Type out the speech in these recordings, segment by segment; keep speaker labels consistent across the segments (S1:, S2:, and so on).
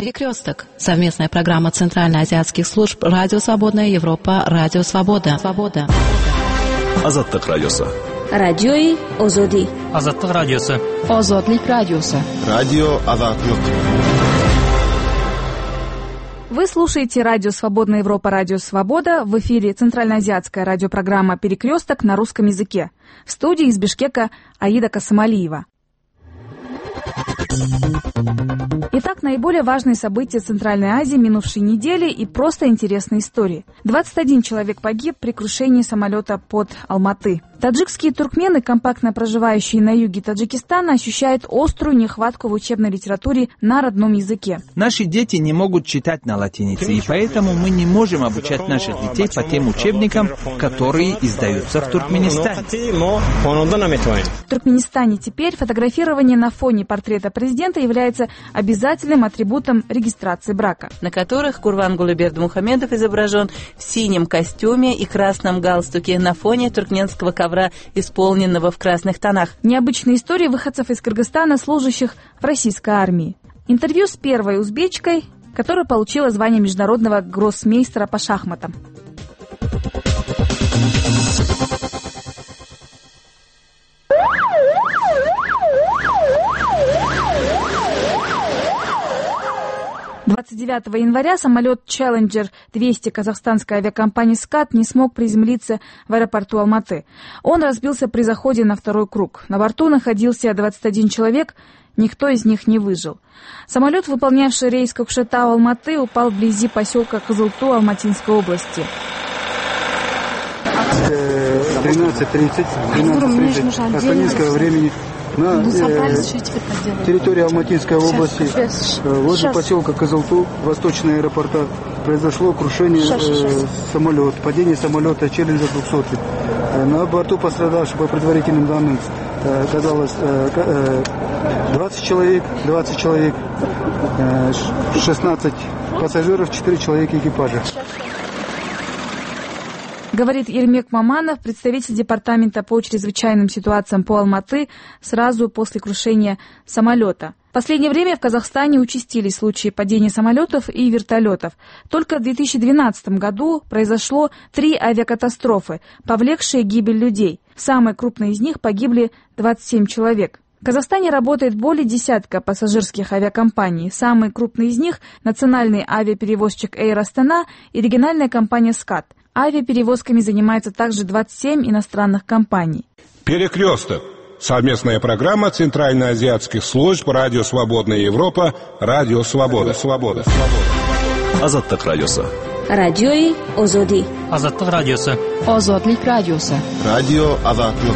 S1: Перекресток. Совместная программа Центральноазиатских служб «Радио Свободная Европа», «Радио Свобода».
S2: Азаттык радиосы.
S3: Радиои Озоди.
S4: Азаттык радиосы.
S5: Озодлик радиосы.
S2: Радио Азаттык.
S6: Вы слушаете радио «Свободная Европа», «Радио Свобода». В эфире центральноазиатская радиопрограмма «Перекресток» на русском языке. В студии из Бишкека Аида Касамалиева. Итак, наиболее важные события Центральной Азии минувшей недели и просто интересные истории. 21 человек погиб при крушении самолета под Алматы. Таджикские туркмены, компактно проживающие на юге Таджикистана, ощущают острую нехватку в учебной литературе на родном языке.
S7: Наши дети не могут читать на латинице, и поэтому мы не можем обучать наших детей по тем учебникам, которые издаются в Туркменистане.
S6: В Туркменистане теперь фотографирование на фоне портрета президента является обязательным атрибутом регистрации брака,
S8: на которых Курвангулы Бердмухамедов изображен в синем костюме и красном галстуке на фоне туркменского ковра, исполненного в красных тонах.
S6: Необычная история выходцев из Кыргызстана, служащих в российской армии. Интервью с первой узбечкой, которая получила звание международного гроссмейстера по шахматам. «29 января самолет Challenger 200 казахстанской авиакомпании «Скат» не смог приземлиться в аэропорту Алматы. Он разбился при заходе на второй круг. На борту находился 21 человек, никто из них не выжил. Самолет, выполнявший рейс Кокшетау-Алматы, упал вблизи поселка Кызылту Алматинской области.
S9: 13:30 армянского времени на территории Алматинской области, возле поселка Кызылту, восточного аэропорта, произошло крушение самолета, падение самолета Challenger 200. На борту пострадавших, по предварительным данным, оказалось 20 человек, 16 пассажиров, 4 человека экипажа.
S6: Говорит Ермек Маманов, представитель департамента по чрезвычайным ситуациям по Алматы, сразу после крушения самолета. В последнее время в Казахстане участились случаи падения самолетов и вертолетов. Только в 2012 году произошло 3 авиакатастрофы, повлекшие гибель людей. В самой крупной из них погибли 27 человек. В Казахстане работает более десятка пассажирских авиакомпаний. Самые крупные из них – национальный авиаперевозчик Air Astana и региональная компания «Скат». Авиаперевозками занимается также 27 иностранных компаний.
S10: Перекресток. Совместная программа Центральноазиатских служб «Радио Свободная Европа», «Радио Свобода».
S2: Азаттык радиосы.
S3: Радиои Озоди.
S4: Азаттык радиосы.
S5: Озодлик радиосы.
S2: Радио Азаттык.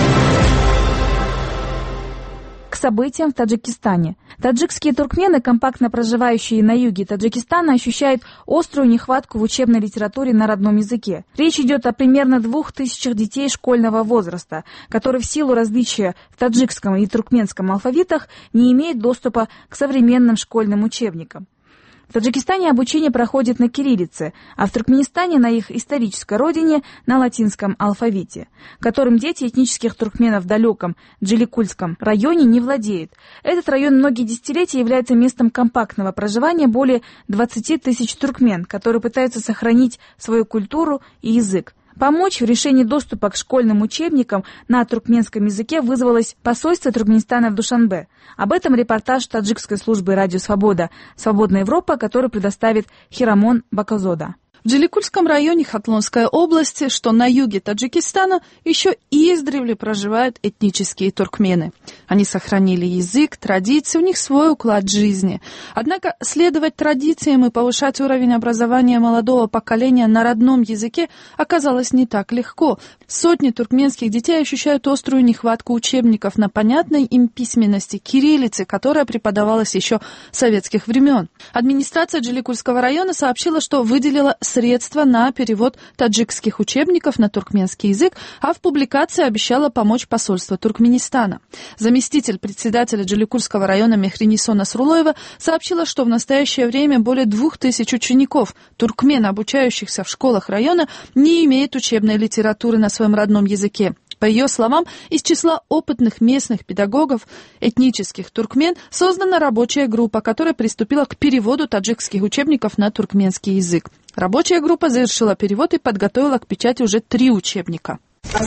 S6: К событиям в Таджикистане. Таджикские туркмены, компактно проживающие на юге Таджикистана, ощущают острую нехватку в учебной литературе на родном языке. Речь идет о примерно 2000 детей школьного возраста, которые в силу различия в таджикском и туркменском алфавитах не имеют доступа к современным школьным учебникам. В Таджикистане обучение проходит на кириллице, а в Туркменистане на их исторической родине на латинском алфавите, которым дети этнических туркменов в далеком Джиликульском районе не владеют. Этот район многие десятилетия является местом компактного проживания более 20 тысяч туркмен, которые пытаются сохранить свою культуру и язык. Помочь в решении доступа к школьным учебникам на туркменском языке вызвалось посольство Туркменистана в Душанбе. Об этом репортаж таджикской службы «Радио Свобода», «Свободная Европа», который предоставит Хирамон Бакозода.
S11: В Джиликульском районе Хатлонской области, что на юге Таджикистана, еще издревле проживают этнические туркмены. Они сохранили язык, традиции, у них свой уклад жизни. Однако следовать традициям и повышать уровень образования молодого поколения на родном языке оказалось не так легко. Сотни туркменских детей ощущают острую нехватку учебников на понятной им письменности, кириллице, которая преподавалась еще с советских времен. Администрация Джиликульского района сообщила, что выделила средства на перевод таджикских учебников на туркменский язык, а в публикации обещала помочь посольство Туркменистана. Заместитель председателя Джиликульского района Мехриниса Насрулоева сообщила, что в настоящее время более 2000 учеников, туркмен, обучающихся в школах района, не имеют учебной литературы на своем родном языке. По ее словам, из числа опытных местных педагогов этнических туркмен создана рабочая группа, которая приступила к переводу таджикских учебников на туркменский язык. Рабочая группа завершила перевод и подготовила к печати уже 3 учебника.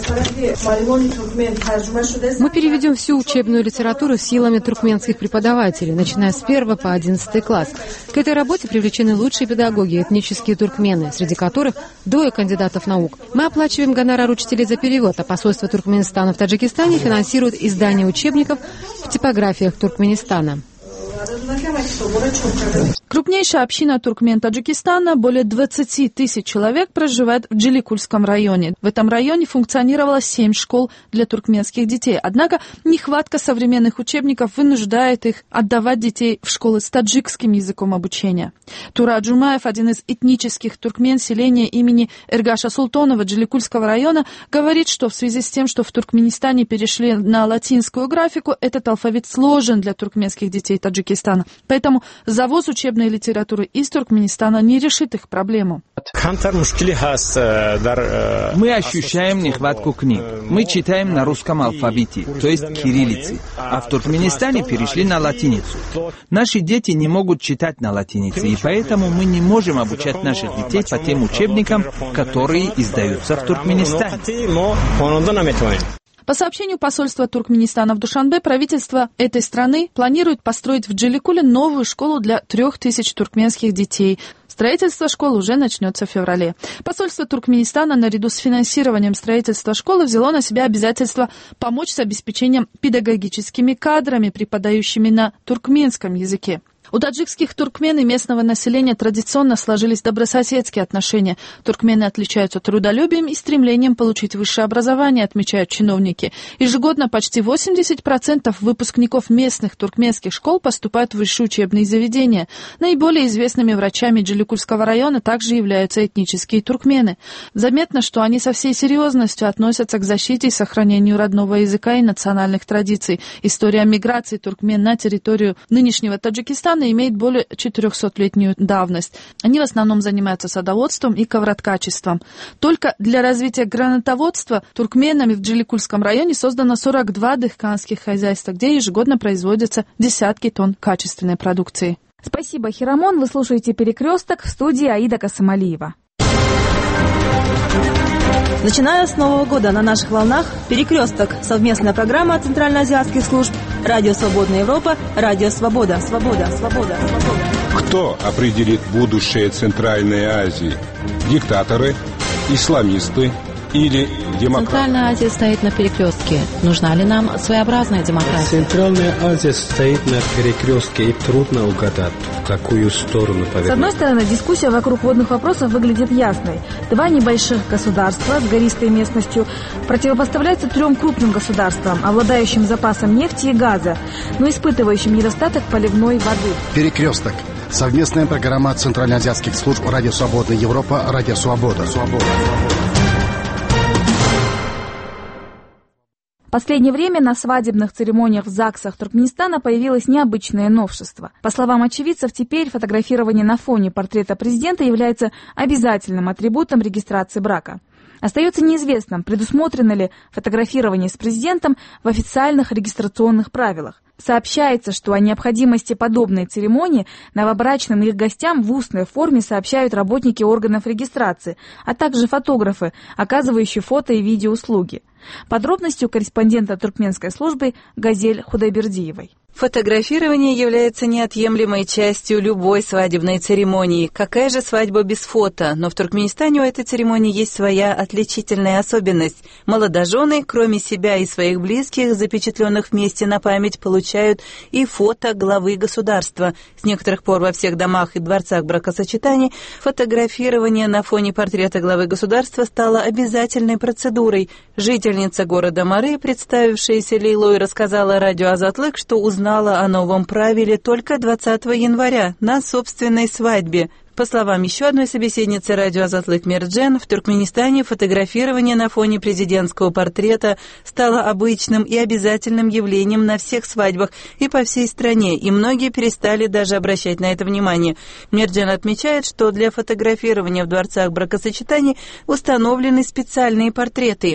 S12: Мы переведем всю учебную литературу силами туркменских преподавателей, начиная с 1 по 11 класс. К этой работе привлечены лучшие педагоги, этнические туркмены, среди которых 2 кандидатов наук. Мы оплачиваем гонорар учителей за перевод, а посольство Туркменистана в Таджикистане финансирует издание учебников в типографиях Туркменистана.
S11: Крупнейшая община туркмен Таджикистана, более 20 тысяч человек, проживает в Джиликульском районе. В этом районе функционировало 7 школ для туркменских детей. Однако нехватка современных учебников вынуждает их отдавать детей в школы с таджикским языком обучения. Тура Джумаев, один из этнических туркмен селения имени Эргаша Султонова Джиликульского района, говорит, что в связи с тем, что в Туркменистане перешли на латинскую графику, этот алфавит сложен для туркменских детей Таджикистана. Поэтому завоз учебной литературы из Туркменистана не решит их проблему.
S7: Мы ощущаем нехватку книг. Мы читаем на русском алфавите, то есть кириллице, а в Туркменистане перешли на латиницу. Наши дети не могут читать на латинице, и поэтому мы не можем обучать наших детей по тем учебникам, которые издаются в Туркменистане.
S11: По сообщению посольства Туркменистана в Душанбе, правительство этой страны планирует построить в Джиликуле новую школу для 3000 туркменских детей. Строительство школ уже начнется в феврале. Посольство Туркменистана наряду с финансированием строительства школы взяло на себя обязательство помочь с обеспечением педагогическими кадрами, преподающими на туркменском языке. У таджикских туркмен и местного населения традиционно сложились добрососедские отношения. Туркмены отличаются трудолюбием и стремлением получить высшее образование, отмечают чиновники. Ежегодно почти 80% выпускников местных туркменских школ поступают в высшие учебные заведения. Наиболее известными врачами Джиликульского района также являются этнические туркмены. Заметно, что они со всей серьезностью относятся к защите и сохранению родного языка и национальных традиций. История миграции туркмен на территорию нынешнего Таджикистана имеет более 400-летнюю давность. Они в основном занимаются садоводством и ковроткачеством. Только для развития гранатоводства туркменами в Джиликульском районе создано 42 дыхканских хозяйства, где ежегодно производятся десятки тонн качественной продукции.
S6: Спасибо, Хирамон. Вы слушаете «Перекресток», в студии Аида Касымалиева.
S13: Начиная с Нового года на наших волнах «Перекресток» — совместная программа центральноазиатских служб «Радио Свободная Европа», «Радио Свобода».
S10: Кто определит будущее Центральной Азии? Диктаторы, исламисты или демократы?
S1: Центральная Азия стоит на перекрестке. Нужна ли нам своеобразная демократия?
S14: Центральная Азия стоит на перекрестке, и трудно угадать, в какую сторону повернуть.
S6: С одной стороны, дискуссия вокруг водных вопросов выглядит ясной. 2 небольших государства с гористой местностью противопоставляются 3 крупным государствам, обладающим запасом нефти и газа, но испытывающим недостаток поливной воды.
S15: Перекресток. Совместная программа центральноазиатских служб «Радио Свободная Европа», «Радио Свобода».
S6: В последнее время на свадебных церемониях в ЗАГСах Туркменистана появилось необычное новшество. По словам очевидцев, теперь фотографирование на фоне портрета президента является обязательным атрибутом регистрации брака. Остается неизвестным, предусмотрено ли фотографирование с президентом в официальных регистрационных правилах. Сообщается, что о необходимости подобной церемонии новобрачным и их гостям в устной форме сообщают работники органов регистрации, а также фотографы, оказывающие фото- и видеоуслуги. Подробности у корреспондента туркменской службы Газель Худайбердиевой.
S8: Фотографирование является неотъемлемой частью любой свадебной церемонии. Какая же свадьба без фото? Но в Туркменистане у этой церемонии есть своя отличительная особенность. Молодожены, кроме себя и своих близких, запечатленных вместе на память, получают и фото главы государства. С некоторых пор во всех домах и дворцах бракосочетаний фотографирование на фоне портрета главы государства стало обязательной процедурой. Жительница города Мары, представившаяся Лейлой, рассказала радио Азатлык, что узнала узнала о новом правиле только 20 января на собственной свадьбе. По словам еще одной собеседницы радио Азатлык Мирджан, в Туркменистане фотографирование на фоне президентского портрета стало обычным и обязательным явлением на всех свадьбах и по всей стране, и многие перестали даже обращать на это внимание. Мирджан отмечает, что для фотографирования в дворцах бракосочетаний установлены специальные портреты.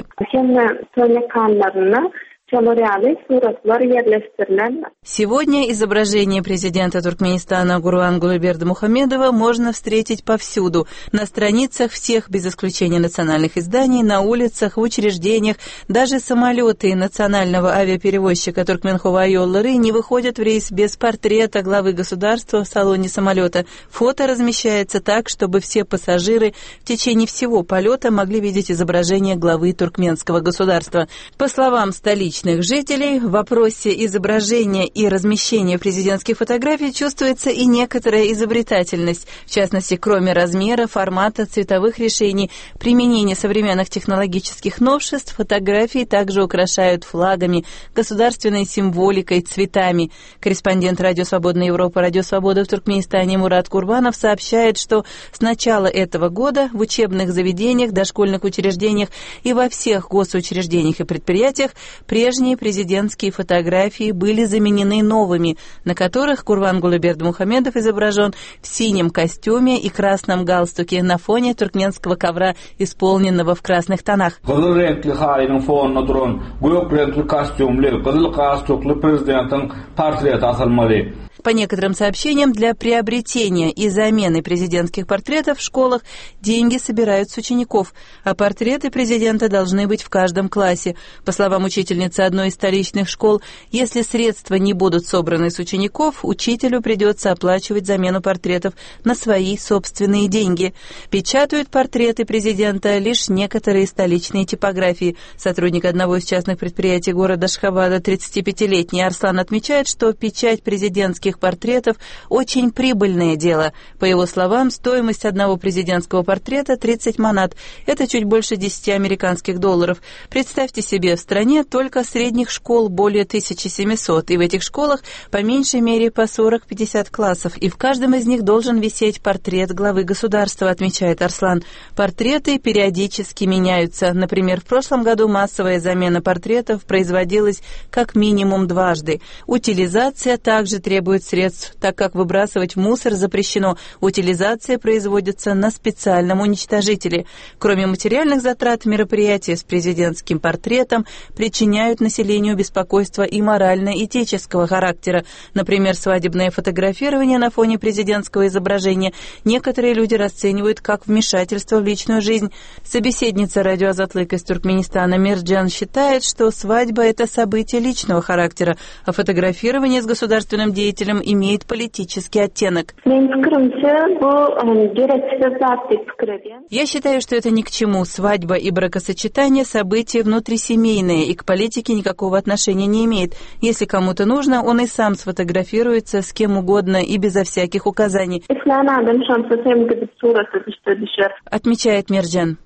S8: Сегодня изображение президента Туркменистана Гурбангулы Бердымухамедова можно встретить повсюду, на страницах всех без исключения национальных изданий, на улицах, в учреждениях. Даже самолеты национального авиаперевозчика Туркменхова-Йоллары не выходят в рейс без портрета главы государства в салоне самолета. Фото размещается так, чтобы все пассажиры в течение всего полета могли видеть изображение главы туркменского государства. По словам столичных жителей, в вопросе изображения и размещения президентских фотографий чувствуется и некоторая изобретательность. В частности, кроме размера, формата, цветовых решений, применения современных технологических новшеств, фотографии также украшают флагами, государственной символикой, цветами. Корреспондент Радио Свободная Европа, Радио Свобода в Туркменистане Мурат Курбанов сообщает, что с начала этого года в учебных заведениях, дошкольных учреждениях и во всех госучреждениях и предприятиях прежние президентские фотографии были заменены новыми, на которых Гурбангулы Бердымухамедов изображен в синем костюме и красном галстуке на фоне туркменского ковра, исполненного в красных тонах. По некоторым сообщениям, для приобретения и замены президентских портретов в школах деньги собирают с учеников, а портреты президента должны быть в каждом классе. По словам учительницы одной из столичных школ, если средства не будут собраны с учеников, учителю придется оплачивать замену портретов на свои собственные деньги. Печатают портреты президента лишь некоторые столичные типографии. Сотрудник одного из частных предприятий города Ашхабада, 35-летний Арслан, отмечает, что печать президентских портретов – очень прибыльное дело. По его словам, стоимость одного президентского портрета – 30 манат. Это чуть больше 10 американских долларов. Представьте себе, в стране только средних школ более 1700, и в этих школах по меньшей мере по 40-50 классов, и в каждом из них должен висеть портрет главы государства, отмечает Арслан. Портреты периодически меняются. Например, в прошлом году массовая замена портретов производилась как минимум дважды. Утилизация также требует средств, так как выбрасывать в мусор запрещено. Утилизация производится на специальном уничтожителе. Кроме материальных затрат, мероприятия с президентским портретом причиняют населению беспокойство и морально-этического характера. Например, свадебное фотографирование на фоне президентского изображения некоторые люди расценивают как вмешательство в личную жизнь. Собеседница радио Азатлык из Туркменистана Мирджан считает, что свадьба – это событие личного характера, а фотографирование с государственным деятелем имеет политический оттенок. Я считаю, что это ни к чему. Свадьба и бракосочетание – события внутрисемейные и к политике никакого отношения не имеет. Если кому-то нужно, он и сам сфотографируется с кем угодно и безо всяких указаний, отмечает Мирджан.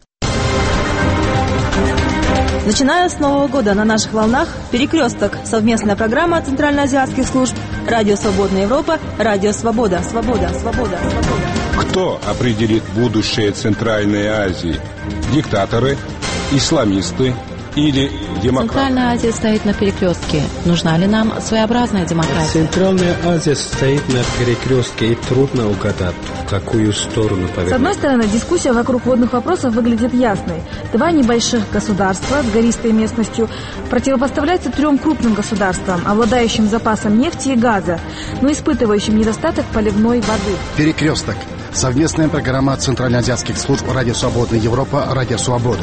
S13: Начиная с Нового года на наших волнах «Перекресток» — совместная программа центральноазиатских служб «Радио Свободная Европа», «Радио Свобода». Свобода.
S10: Кто определит будущее Центральной Азии? Диктаторы, исламисты или демократы?
S1: Центральная Азия стоит на перекрестке. Нужна ли нам своеобразная демократия?
S14: Центральная Азия стоит на перекрестке, и трудно угадать, в какую сторону повернуть.
S6: С одной стороны, дискуссия вокруг водных вопросов выглядит ясной. Два небольших государства с гористой местностью противопоставляются трем крупным государствам, обладающим запасом нефти и газа, но испытывающим недостаток поливной воды.
S15: Перекресток. Совместная программа центральноазиатских служб «Радио Свободная Европа», «Радио Свобода».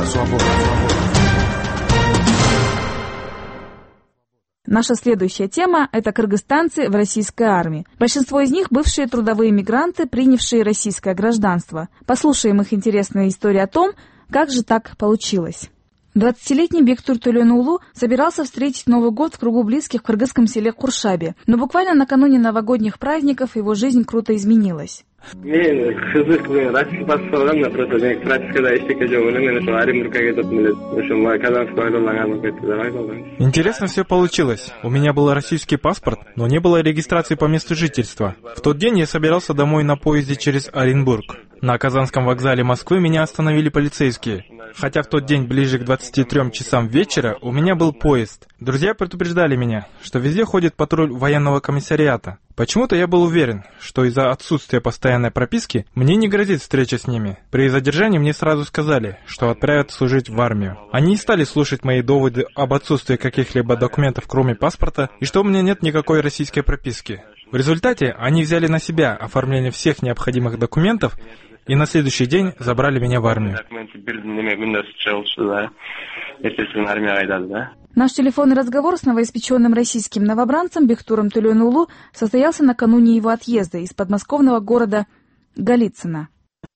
S6: Наша следующая тема – это кыргызстанцы в российской армии. Большинство из них – бывшие трудовые мигранты, принявшие российское гражданство. Послушаем их интересные истории о том, как же так получилось. 20-летний Бектур Туленулу собирался встретить Новый год в кругу близких в кыргызском селе Куршабе, но буквально накануне новогодних праздников его жизнь круто изменилась.
S16: Интересно все получилось. У меня был российский паспорт, но не было регистрации по месту жительства. В тот день я собирался домой на поезде через Оренбург. На Казанском вокзале Москвы меня остановили полицейские. Хотя в тот день ближе к 23 часам вечера у меня был поезд. Друзья предупреждали меня, что везде ходит патруль военного комиссариата. Почему-то я был уверен, что из-за отсутствия постоянной прописки мне не грозит встреча с ними. При задержании мне сразу сказали, что отправят служить в армию. Они не стали слушать мои доводы об отсутствии каких-либо документов, кроме паспорта, и что у меня нет никакой российской прописки. В результате они взяли на себя оформление всех необходимых документов и на следующий день забрали меня в армию.
S6: Наш телефонный разговор с новоиспеченным российским новобранцем Бектуром Тулеонулу состоялся накануне его отъезда из подмосковного города Голицыно.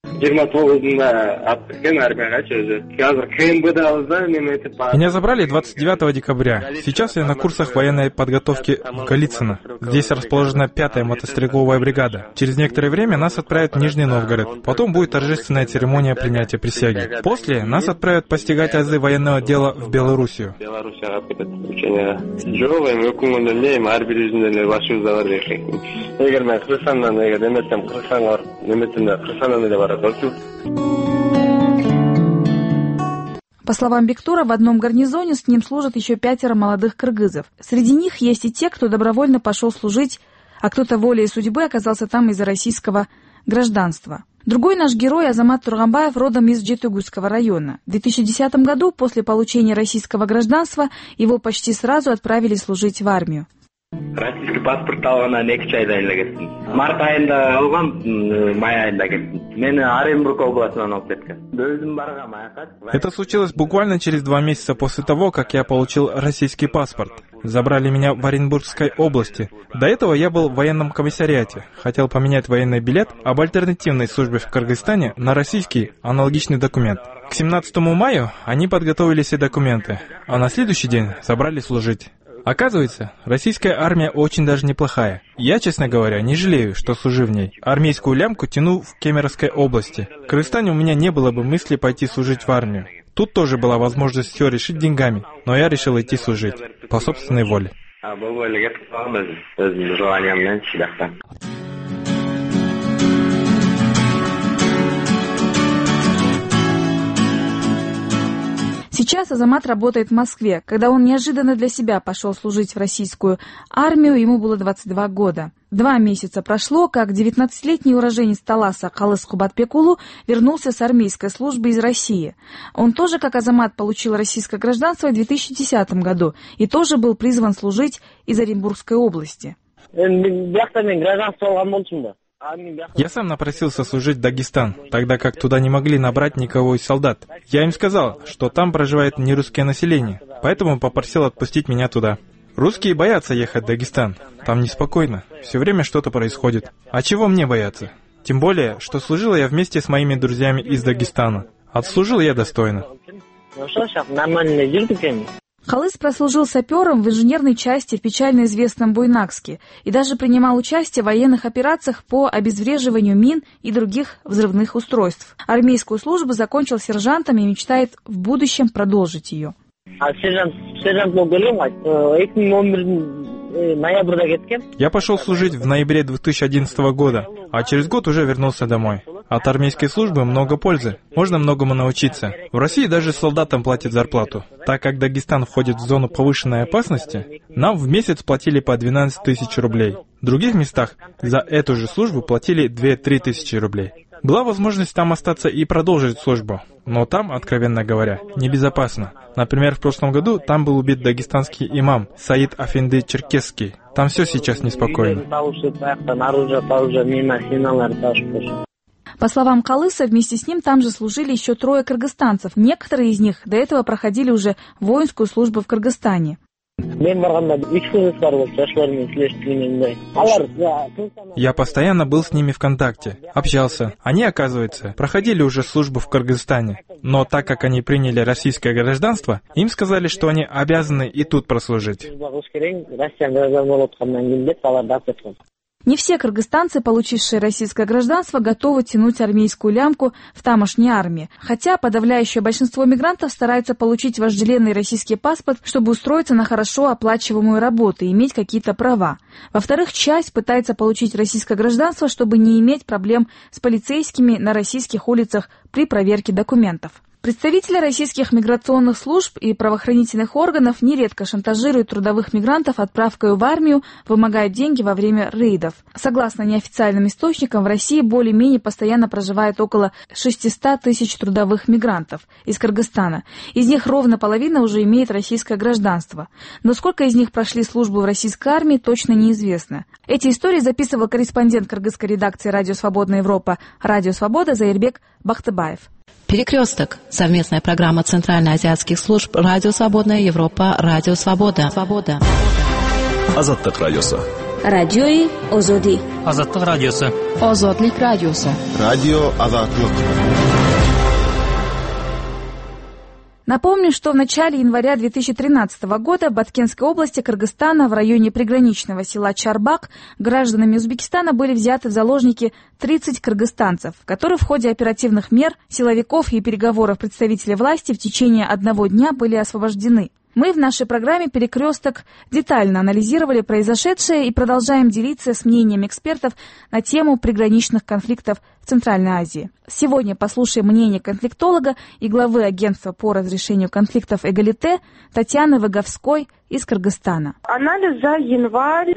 S16: Меня забрали 29 декабря. Сейчас я на курсах военной подготовки в Голицыно. Здесь расположена 5-я мотострелковая бригада. Через некоторое время нас отправят в Нижний Новгород. Потом будет торжественная церемония принятия присяги. После нас отправят постигать азы военного дела в Белоруссию.
S6: По словам Бектура, в одном гарнизоне с ним служат еще 5 молодых кыргызов. Среди них есть и те, кто добровольно пошел служить, а кто-то волей судьбы оказался там из-за российского гражданства. Другой наш герой Азамат Тургамбаев родом из Жетыгульского района. В 2010 году, после получения российского гражданства, его почти сразу отправили служить в армию.
S17: Российский паспорт алгандан 2 айда кеттим. Март айында алгам, май айында кеттим. Мени Оренбург областынан алып кеткен. Өзүм баргам аякат.
S16: Это случилось буквально через 2 месяца после того, как я получил российский паспорт. Забрали меня в Оренбургской области. До этого я был в военном комиссариате. Хотел поменять военный билет об альтернативной службе в Кыргызстане на российский аналогичный документ. К 17 мая они подготовили все документы, а на следующий день забрали служить. Оказывается, российская армия очень даже неплохая. Я, честно говоря, не жалею, что служу в ней. Армейскую лямку тяну в Кемеровской области. В Кыргызстане у меня не было бы мысли пойти служить в армию. Тут тоже была возможность все решить деньгами, но я решил идти служить по собственной воле.
S6: Сейчас Азамат работает в Москве. Когда он неожиданно для себя пошел служить в российскую армию, ему было 22 года. 2 месяца прошло, как 19-летний уроженец Таласа Калыс Кубатбекулу вернулся с армейской службы из России. Он тоже, как Азамат, получил российское гражданство в 2010 году и тоже был призван служить из Оренбургской области.
S16: Я сам напросился служить в Дагестан, тогда как туда не могли набрать никого из солдат. Я им сказал, что там проживает нерусское население, поэтому попросил отпустить меня туда. Русские боятся ехать в Дагестан, там неспокойно, все время что-то происходит. А чего мне бояться? Тем более, что служил я вместе с моими друзьями из Дагестана. Отслужил я достойно.
S6: Калыс прослужил сапером в инженерной части в печально известном Буйнакске и даже принимал участие в военных операциях по обезвреживанию мин и других взрывных устройств. Армейскую службу закончил сержантом и мечтает в будущем продолжить ее.
S16: Я пошел служить в ноябре 2011 года, а через год уже вернулся домой. От армейской службы много пользы, можно многому научиться. В России даже солдатам платят зарплату. Так как Дагестан входит в зону повышенной опасности, нам в месяц платили по 12 тысяч рублей. В других местах за эту же службу платили 2-3 тысячи рублей. Была возможность там остаться и продолжить службу, но там, откровенно говоря, небезопасно. Например, в прошлом году там был убит дагестанский имам Саид Афенды Черкесский. Там все сейчас неспокойно.
S6: По словам Калыса, вместе с ним там же служили еще 3 кыргызстанцев. Некоторые из них до этого проходили уже воинскую службу в Кыргызстане.
S16: Я постоянно был с ними в контакте, общался. Они, оказывается, проходили уже службу в Кыргызстане. Но так как они приняли российское гражданство, им сказали, что они обязаны и тут прослужить.
S6: Не все кыргызстанцы, получившие российское гражданство, готовы тянуть армейскую лямку в тамошней армии, хотя подавляющее большинство мигрантов стараются получить вожделенный российский паспорт, чтобы устроиться на хорошо оплачиваемую работу и иметь какие-то права. Во-вторых, часть пытается получить российское гражданство, чтобы не иметь проблем с полицейскими на российских улицах при проверке документов. Представители российских миграционных служб и правоохранительных органов нередко шантажируют трудовых мигрантов отправкой в армию, вымогают деньги во время рейдов. Согласно неофициальным источникам, в России более-менее постоянно проживает около 600 тысяч трудовых мигрантов из Кыргызстана. Из них ровно половина уже имеет российское гражданство. Но сколько из них прошли службу в российской армии, точно неизвестно. Эти истории записывал корреспондент кыргызской редакции «Радио Свободная Европа» «Радио Свобода» Заирбек Бахтыбаев.
S1: Перекресток. Совместная программа Центральноазиатских служб «Радио Свободная Европа», «Радио Свобода».
S2: Азаттык радиосы.
S3: Радиои Озоди.
S4: Азаттык радиосы.
S5: Озодлик радиосы.
S2: Радио Азаттык.
S6: Напомню, что в начале января 2013 года в Баткенской области Кыргызстана в районе приграничного села Чарбак гражданами Узбекистана были взяты в заложники 30 кыргызстанцев, которые в ходе оперативных мер, силовиков и переговоров представителей власти в течение одного дня были освобождены. Мы в нашей программе «Перекресток» детально анализировали произошедшее и продолжаем делиться с мнением экспертов на тему приграничных конфликтов в Центральной Азии. Сегодня послушаем мнение конфликтолога и главы агентства по разрешению конфликтов «Эгалите» Татьяны Выговской из Кыргызстана.
S18: Анализ за январь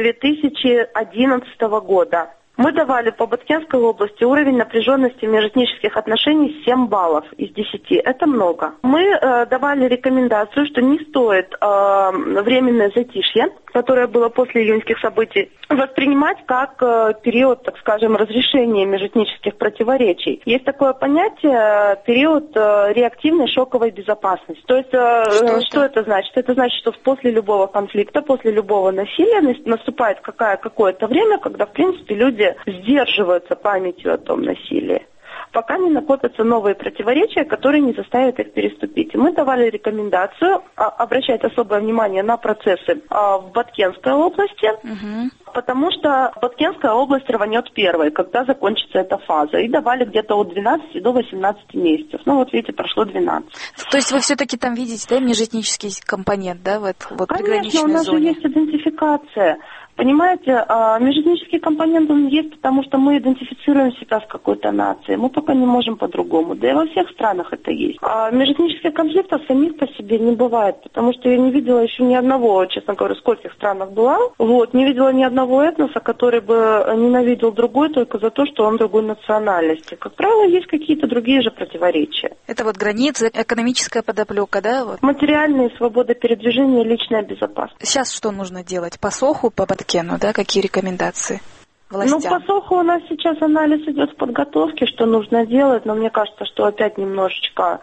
S18: 2011 года. Мы давали по Баткенской области уровень напряженности межэтнических отношений 7 баллов из 10. Это много. Мы давали рекомендацию, что не стоит временное затишье, которое было после июньских событий, воспринимать как период, так скажем, разрешения межэтнических противоречий. Есть такое понятие период реактивной шоковой безопасности. То есть что это значит? Это значит, что после любого конфликта, после любого насилия наступает какое-то время, когда, в принципе, люди сдерживаются памятью о том насилии, пока не накопятся новые противоречия, которые не заставят их переступить. И мы давали рекомендацию обращать особое внимание на процессы в Баткенской области, потому что Баткенская область рванет первой, когда закончится эта фаза. И давали где-то от 12 до 18 месяцев. Ну вот видите, прошло 12.
S6: То есть вы все-таки там видите, да, межэтнический компонент, да, вот приграничной
S18: зоне? Конечно, у нас же есть идентификация. Понимаете, межэтнический компонент он есть, потому что мы идентифицируем себя с какой-то нацией. Мы пока не можем по-другому. Да и во всех странах это есть. А межэтнических конфликтов самих по себе не бывает, потому что я не видела еще ни одного, честно говоря, в скольких странах была, не видела ни одного этноса, который бы ненавидел другой только за то, что он другой национальности. Как правило, есть какие-то другие же противоречия.
S6: Это вот границы, экономическая подоплека, да? Вот.
S18: Материальные, свобода передвижения, личная безопасность.
S6: Сейчас что нужно делать? По СОХу, по Баткену, да? Какие рекомендации властям?
S18: Ну, по СОХу у нас сейчас анализ идет в подготовке, что нужно делать, но мне кажется, что опять немножечко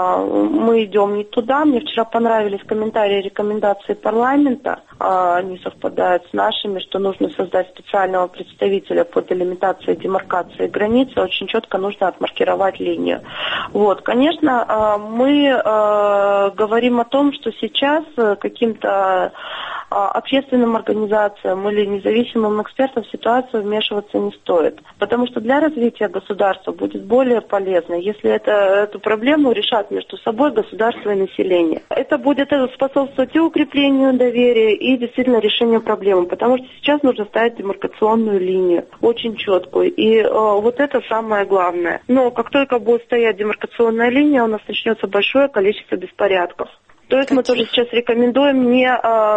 S18: мы идем не туда. Мне вчера понравились комментарии и рекомендации парламента. Они совпадают с нашими, что нужно создать специального представителя по делимитации, демаркации границ. Очень четко нужно отмаркировать линию. Конечно, мы говорим о том, что сейчас каким-то общественным организациям или независимым экспертам в ситуацию вмешиваться не стоит. Потому что для развития государства будет более полезно, если эту проблему решат между собой государство и население. Это будет способствовать и укреплению доверия, и действительно решению проблемы. Потому что сейчас нужно ставить демаркационную линию, очень четкую. И вот это самое главное. Но как только будет стоять демаркационная линия, у нас начнется большое количество беспорядков. То есть мы тоже сейчас рекомендуем не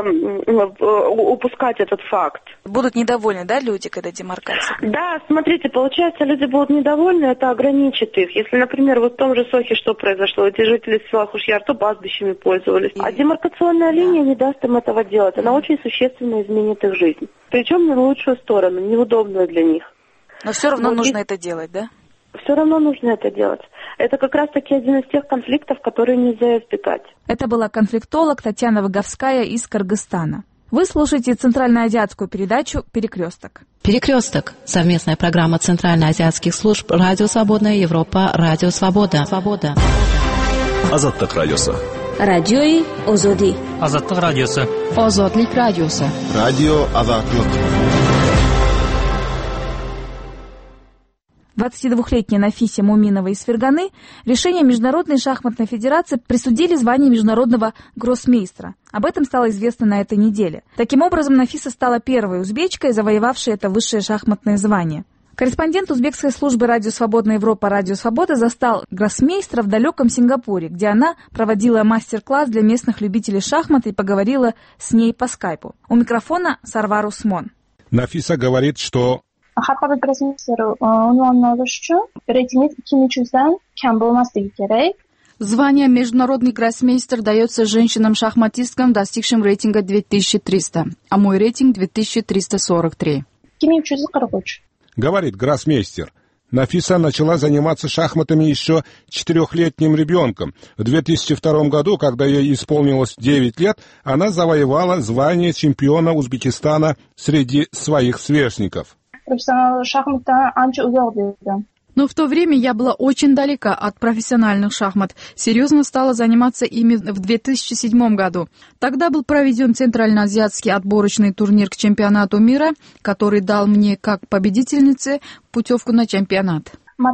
S18: упускать этот факт.
S6: Будут недовольны, да, люди, когда демаркация?
S18: Да, смотрите, получается, люди будут недовольны, это ограничит их. Если, например, вот в том же Сохе что произошло, эти жители села Хушьяр то пастбищами пользовались. А демаркационная линия не даст им этого делать. Она очень существенно изменит их жизнь. Причем не в лучшую сторону, неудобную для них.
S6: Но все равно нужно это делать, да?
S18: Все равно нужно это делать. Это как раз-таки один из тех конфликтов, которые нельзя избегать.
S6: Это была конфликтолог Татьяна Выговская из Кыргызстана. Вы слушаете центральноазиатскую передачу «Перекресток».
S1: «Перекресток» — совместная программа Центральноазиатских служб «Радио Свободная Европа», «Радио Свобода».
S2: Азаттык радиосы.
S3: Радиои Озоди.
S4: Азаттык радиосы.
S5: Озодлик радиосы.
S2: Радио Азаттык.
S6: 22-летней Нафисе Муминовой из Ферганы решением Международной шахматной федерации присудили звание международного гроссмейстера. Об этом стало известно на этой неделе. Таким образом, Нафиса стала первой узбечкой, завоевавшей это высшее шахматное звание. Корреспондент узбекской службы «Радио Свободная Европа» «Радио Свобода» застал гроссмейстера в далеком Сингапуре, где она проводила мастер-класс для местных любителей шахмат и поговорила с ней по скайпу. У микрофона Сарвар Усмон.
S10: Нафиса говорит, что
S11: звание международный гроссмейстер дается женщинам-шахматисткам, достигшим рейтинга 2300, а мой рейтинг 2343.
S10: Говорит гроссмейстер. Нафиса начала заниматься шахматами еще 4-летним ребенком. В 2002 году, когда ей исполнилось 9 лет, она завоевала звание чемпиона Узбекистана среди своих сверстников.
S11: Но в то время я была очень далека от профессиональных шахмат. Серьезно стала заниматься ими в 2007 году. Тогда был проведен Центральноазиатский отборочный турнир к чемпионату мира, который дал мне, как победительнице, путевку на чемпионат.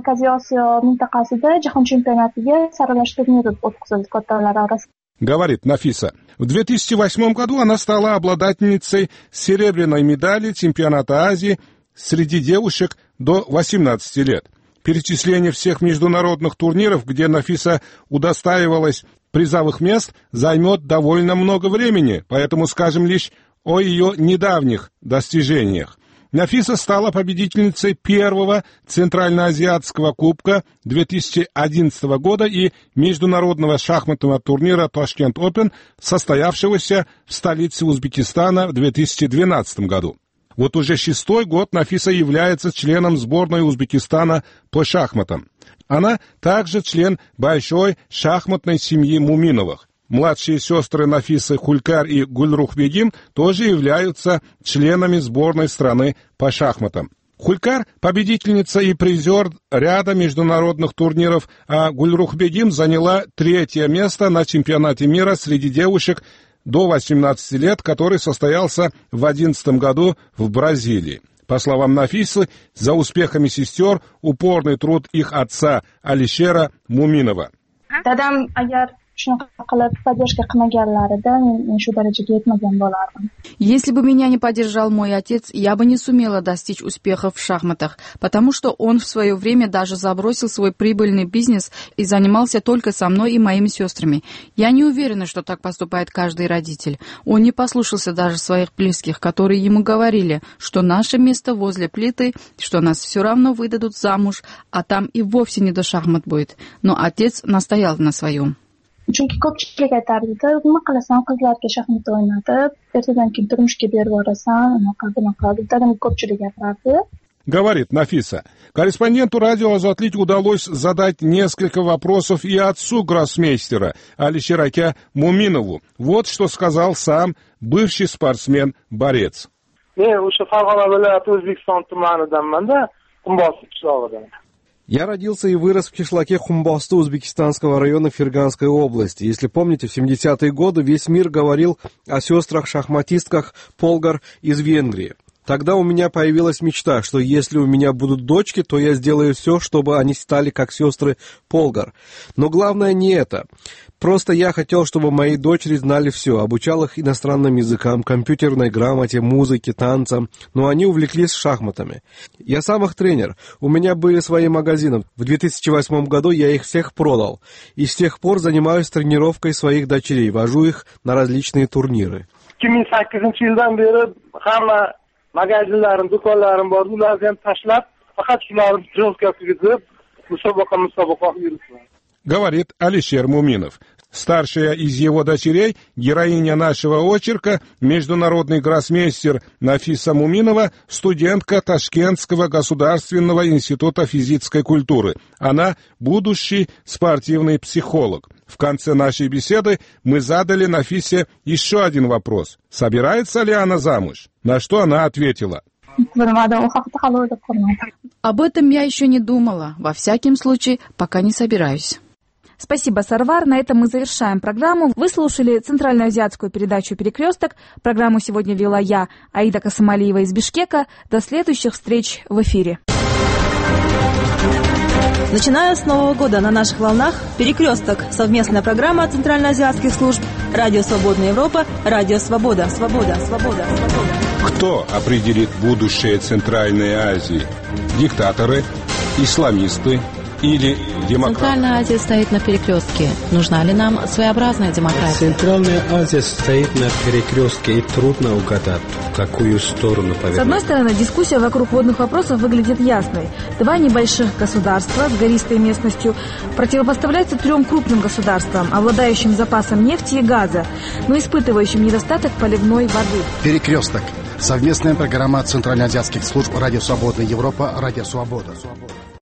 S10: Говорит Нафиса. В 2008 году она стала обладательницей серебряной медали чемпионата Азии среди девушек до 18 лет. Перечисление всех международных турниров, где Нафиса удостаивалась призовых мест, займет довольно много времени, поэтому скажем лишь о ее недавних достижениях. Нафиса стала победительницей первого Центральноазиатского кубка 2011 года и международного шахматного турнира Ташкент Опен, состоявшегося в столице Узбекистана в 2012 году. Вот уже 6-й год Нафиса является членом сборной Узбекистана по шахматам. Она также член большой шахматной семьи Муминовых. Младшие сестры Нафисы Хулькар и Гульрухбегим тоже являются членами сборной страны по шахматам. Хулькар – победительница и призер ряда международных турниров, а Гульрухбегим заняла 3-е место на чемпионате мира среди девушек до 18 лет, который состоялся в 2011 году в Бразилии. По словам Нафисы, за успехами сестер упорный труд их отца Алишера Муминова.
S11: Если бы меня не поддержал мой отец, я бы не сумела достичь успехов в шахматах, потому что он в свое время даже забросил свой прибыльный бизнес и занимался только со мной и моими сестрами. Я не уверена, что так поступает каждый родитель. Он не послушался даже своих близких, которые ему говорили, что наше место возле плиты, что нас все равно выдадут замуж, а там и вовсе не до шахмат будет. Но отец настоял на своем.
S19: Chunki ko'pchilik aytardi-da, nima qilasan, qizlarga shaxmat o'ynatib, ertadan keyin turmushga berib yuborasan, unaqa. Dadam ko'pchilik gapirardi.
S10: Говорит Нафиса. Корреспонденту радио «Азатлик» удалось задать несколько вопросов и отцу гроссмейстера Алишераке Муминову. Вот что сказал сам бывший спортсмен-борец.
S2: Я родился и вырос в кишлаке Хумбасты Узбекистанского района Ферганской области. Если помните, в 70-е годы весь мир говорил о сестрах-шахматистках Полгар из Венгрии. Тогда у меня появилась мечта, что если у меня будут дочки, то я сделаю все, чтобы они стали как сестры Полгар. Но главное не это. Просто я хотел, чтобы мои дочери знали все, обучал их иностранным языкам, компьютерной грамоте, музыке, танцам, но они увлеклись шахматами. Я сам их тренер, у меня были свои магазины. В 2008 году я их всех продал, и с тех пор занимаюсь тренировкой своих дочерей, вожу их на различные турниры.
S20: 2008 beri hamma magazinlarim, do'konlarim bor, ularni ham tashlab, faqat shularni trenirovkasiga deb musobaqa yuribman.
S10: Говорит Алишер Муминов. Старшая из его дочерей, героиня нашего очерка, международный гроссмейстер Нафиса Муминова, студентка Ташкентского государственного института физической культуры. Она будущий спортивный психолог. В конце нашей беседы мы задали Нафисе еще один вопрос. Собирается ли она замуж? На что она ответила.
S11: Об этом я еще не думала. Во всяком случае, пока не собираюсь.
S6: Спасибо, Сарвар. На этом мы завершаем программу. Вы слушали центральноазиатскую передачу «Перекресток». Программу сегодня вела я, Аида Касамалиева из Бишкека. До следующих встреч в эфире.
S13: Начиная с Нового года на наших волнах «Перекресток» — совместная программа центральноазиатских служб «Радио Свободная Европа», «Радио Свобода». Свобода, свобода, свобода.
S10: Кто определит будущее Центральной Азии? Диктаторы, исламисты или демократы?
S1: Центральная Азия стоит на перекрестке. Нужна ли нам своеобразная демократия?
S14: Центральная Азия стоит на перекрестке, и трудно угадать, в какую сторону повернуть.
S6: С одной стороны, дискуссия вокруг водных вопросов выглядит ясной. Два небольших государства с гористой местностью противопоставляются трем крупным государствам, обладающим запасом нефти и газа, но испытывающим недостаток поливной воды.
S15: Перекресток. Совместная программа центральноазиатских служб «Радио Свободная Европа», «Радио Свобода».